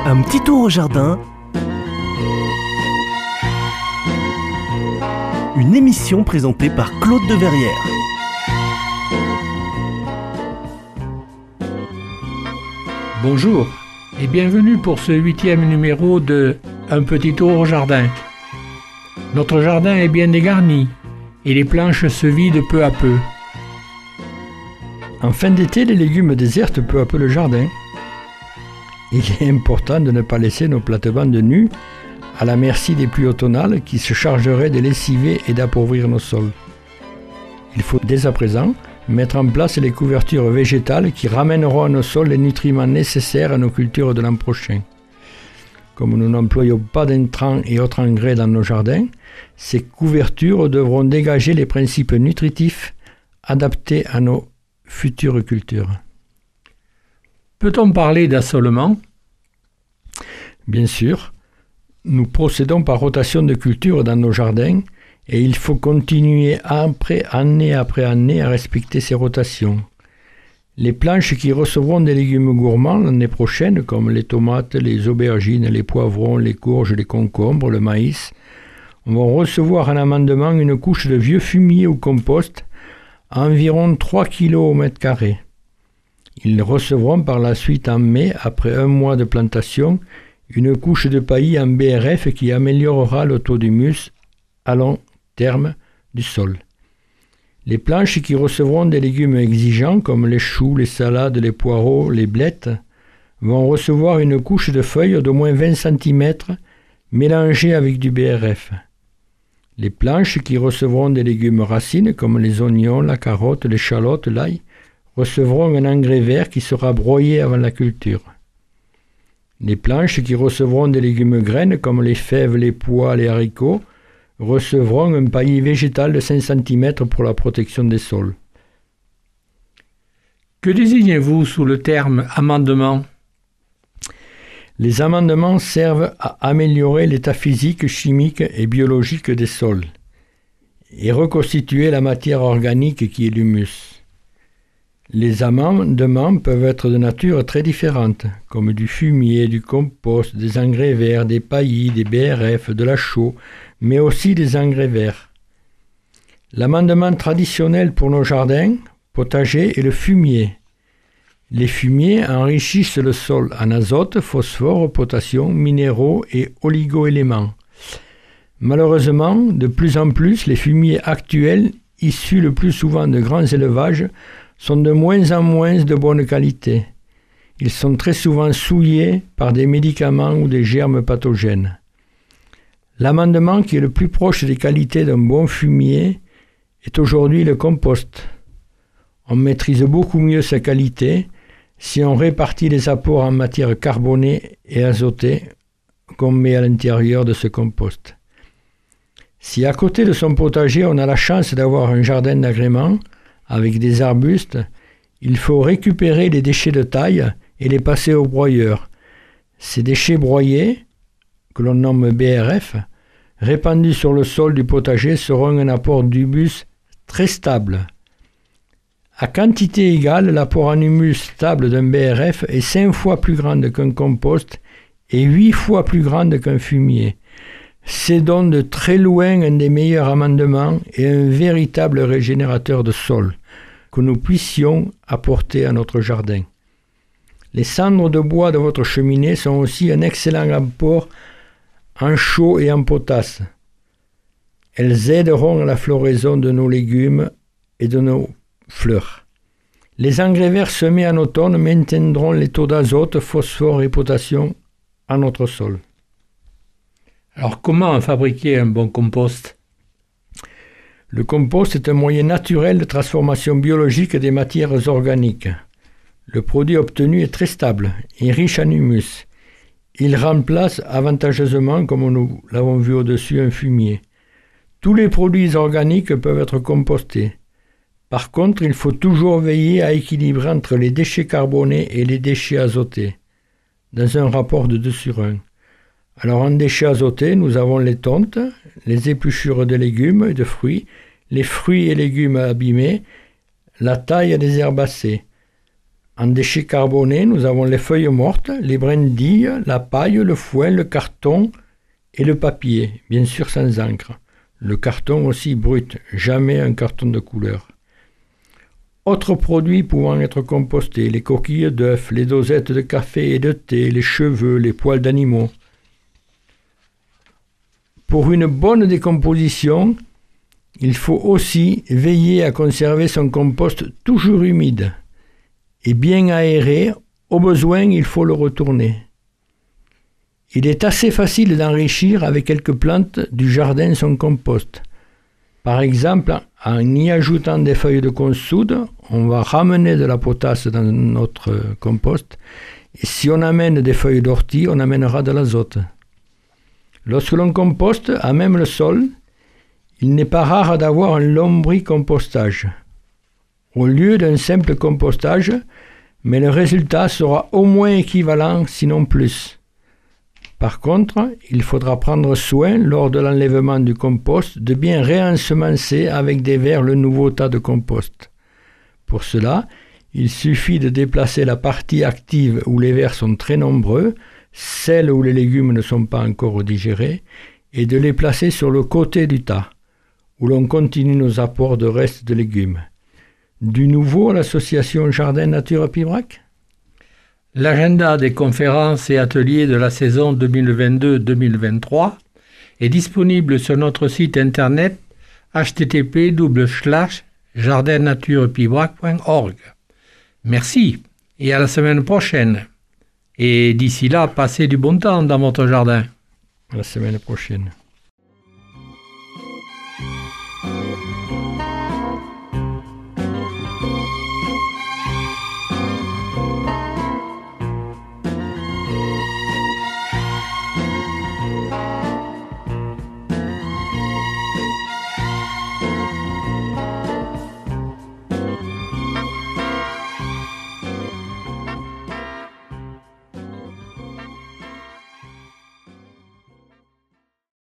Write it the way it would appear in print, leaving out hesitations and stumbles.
Un petit tour au jardin. Une émission présentée par Claude de Verrières. Bonjour et bienvenue pour ce 8e numéro de Un petit tour au jardin. Notre jardin est bien dégarni et les planches se vident peu à peu. En fin d'été, les légumes désertent peu à peu le jardin. Il est important de ne pas laisser nos plates-bandes nues à la merci des pluies automnales qui se chargeraient de lessiver et d'appauvrir nos sols. Il faut dès à présent mettre en place les couvertures végétales qui ramèneront à nos sols les nutriments nécessaires à nos cultures de l'an prochain. Comme nous n'employons pas d'intrants et autres engrais dans nos jardins, ces couvertures devront dégager les principes nutritifs adaptés à nos futures cultures. Peut-on parler d'assolement ? Bien sûr, nous procédons par rotation de culture dans nos jardins et il faut continuer année après année à respecter ces rotations. Les planches qui recevront des légumes gourmands l'année prochaine, comme les tomates, les aubergines, les poivrons, les courges, les concombres, le maïs, vont recevoir en amendement une couche de vieux fumier ou compost à environ 3 kg au mètre carré. Ils recevront par la suite en mai, après 1 mois de plantation, une couche de paillis en BRF qui améliorera le taux d'humus à long terme du sol. Les planches qui recevront des légumes exigeants comme les choux, les salades, les poireaux, les blettes vont recevoir une couche de feuilles d'au moins 20 cm mélangée avec du BRF. Les planches qui recevront des légumes racines comme les oignons, la carotte, l'échalote, l'ail recevront un engrais vert qui sera broyé avant la culture. Les planches qui recevront des légumes graines comme les fèves, les pois, les haricots recevront un paillis végétal de 5 cm pour la protection des sols. Que désignez-vous sous le terme amendement ? Les amendements servent à améliorer l'état physique, chimique et biologique des sols et reconstituer la matière organique qui est l'humus. Les amendements peuvent être de nature très différente, comme du fumier, du compost, des engrais verts, des paillis, des BRF, de la chaux, mais aussi des engrais verts. L'amendement traditionnel pour nos jardins, potagers est le fumier. Les fumiers enrichissent le sol en azote, phosphore, potassium, minéraux et oligo-éléments. Malheureusement, de plus en plus, les fumiers actuels, issus le plus souvent de grands élevages, sont de moins en moins de bonne qualité. Ils sont très souvent souillés par des médicaments ou des germes pathogènes. L'amendement qui est le plus proche des qualités d'un bon fumier est aujourd'hui le compost. On maîtrise beaucoup mieux sa qualité si on répartit les apports en matière carbonée et azotée qu'on met à l'intérieur de ce compost. Si à côté de son potager on a la chance d'avoir un jardin d'agrément avec des arbustes, il faut récupérer les déchets de taille et les passer au broyeur. Ces déchets broyés, que l'on nomme BRF, répandus sur le sol du potager seront un apport d'humus très stable. À quantité égale, l'apport en humus stable d'un BRF est 5 fois plus grand qu'un compost et 8 fois plus grand qu'un fumier. C'est donc de très loin un des meilleurs amendements et un véritable régénérateur de sol que nous puissions apporter à notre jardin. Les cendres de bois de votre cheminée sont aussi un excellent apport en chaux et en potasse. Elles aideront à la floraison de nos légumes et de nos fleurs. Les engrais verts semés en automne maintiendront les taux d'azote, phosphore et potassium en notre sol. Alors comment fabriquer un bon compost ? Le compost est un moyen naturel de transformation biologique des matières organiques. Le produit obtenu est très stable et riche en humus. Il remplace avantageusement, comme nous l'avons vu au-dessus, un fumier. Tous les produits organiques peuvent être compostés. Par contre, il faut toujours veiller à équilibrer entre les déchets carbonés et les déchets azotés, dans un rapport de 2:1. Alors en déchets azotés, nous avons les tontes, les épluchures de légumes et de fruits, les fruits et légumes abîmés, la taille des herbacées. En déchets carbonés, nous avons les feuilles mortes, les brindilles, la paille, le foin, le carton et le papier, bien sûr sans encre. Le carton aussi brut, jamais un carton de couleur. Autres produits pouvant être compostés, les coquilles d'œufs, les dosettes de café et de thé, les cheveux, les poils d'animaux. Pour une bonne décomposition, il faut aussi veiller à conserver son compost toujours humide et bien aéré. Au besoin, il faut le retourner. Il est assez facile d'enrichir avec quelques plantes du jardin son compost. Par exemple, en y ajoutant des feuilles de consoude, on va ramener de la potasse dans notre compost. Et si on amène des feuilles d'ortie, on amènera de l'azote. Lorsque l'on composte, à même le sol, il n'est pas rare d'avoir un lombricompostage. Au lieu d'un simple compostage, mais le résultat sera au moins équivalent, sinon plus. Par contre, il faudra prendre soin, lors de l'enlèvement du compost, de bien réensemencer avec des vers le nouveau tas de compost. Pour cela, il suffit de déplacer la partie active où les vers sont très nombreux, celle où les légumes ne sont pas encore digérés, et de les placer sur le côté du tas, où l'on continue nos apports de restes de légumes. Du nouveau à l'association Jardin Nature Pibrac ? L'agenda des conférences et ateliers de la saison 2022-2023 est disponible sur notre site internet http://jardinnaturepibroac.org. Merci et à la semaine prochaine. Et d'ici là, passez du bon temps dans votre jardin. À la semaine prochaine.